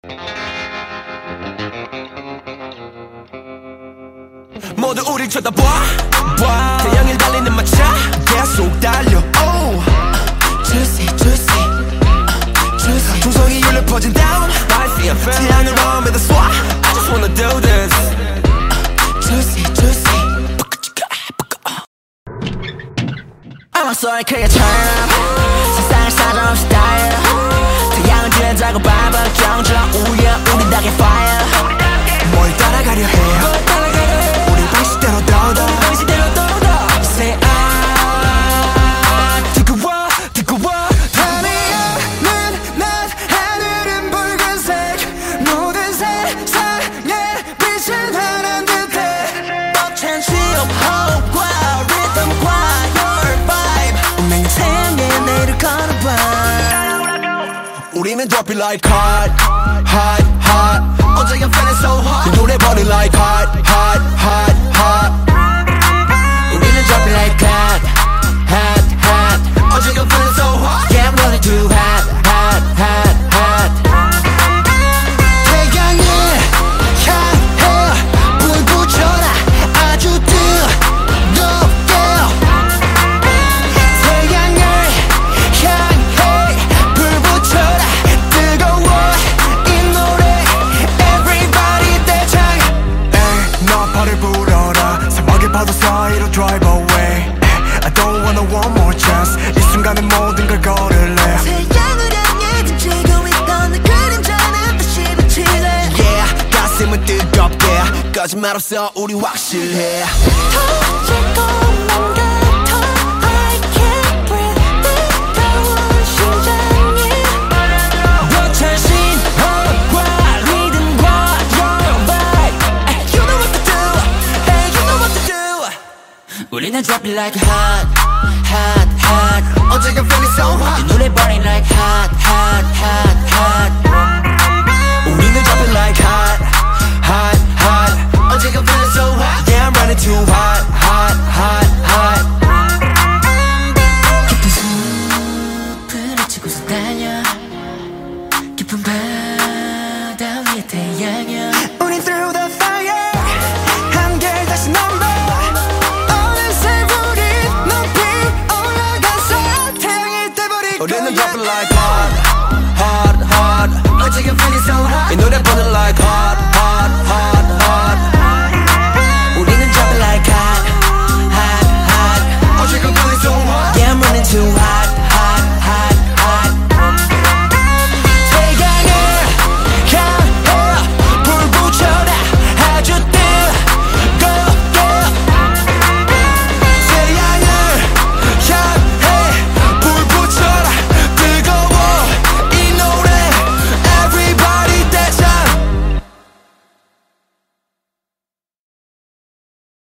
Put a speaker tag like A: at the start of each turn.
A: 모두 우릴 쳐다봐 태양을 달리는 마차 계속 달려 Juicy juicy 중성이 울려 퍼진 down 태양을 마음에다 쏴 I just wanna do this Juicy juicy 암흑소에 크게 turn up 세상을 사정없이 달려 태양은 뒤에자고 밟아 정적 우야 우리 닭의 fire 뭘 따라가려 해요 우리 방식대로 더더 Say 뜨거워 뜨거워
B: 밤이야는 낮 하늘은 붉은색 모든 세상에 빛은 하나인 듯해
A: 벅찬 시업 호흡과 리듬과 your vibe 운명의 태양에 내일을 걸어봐 우리는 drop it like hot hot hot 어제 I'm feeling so hot 이 노래 버린 like hot hot hot hot 우리는 drop it like hot hot hot 어제 I'm feeling so hot yeah I'm running too hot hot hot hot
B: 태양을 향해 불 붙여라 아주 뜨겁게 태양을 향해 불 붙여라 뜨거워 이 노래 Everybody 대창
C: 에이 나팔을 불어라 사막의 파도 사이로 drive away I don't wanna one more chance 이 순간에 모든 걸 걸을래
B: 태양을 향해 던지고 있던 내 그림자는 다시 비치네
A: Yeah 가슴은 뜨겁게 거짓말 없어 우리 확실해
B: 터질 것만 같아 I can't breathe 뜨거운 심장이
A: 벅찬 신호과 리듬과 your vibe You know what to do Hey you know what to do 우리는 drop it like hot hot hot 어제 I'm feeling so hot 이 노래 burning like hot hot hot hot 우리는 drop it like hot hot hot 어제 I'm feeling so hot Yeah I'm running too hot hot hot hot 깊은 숲을 헤치고서 달려 깊은 바다 위에 태양이야
B: 우린 through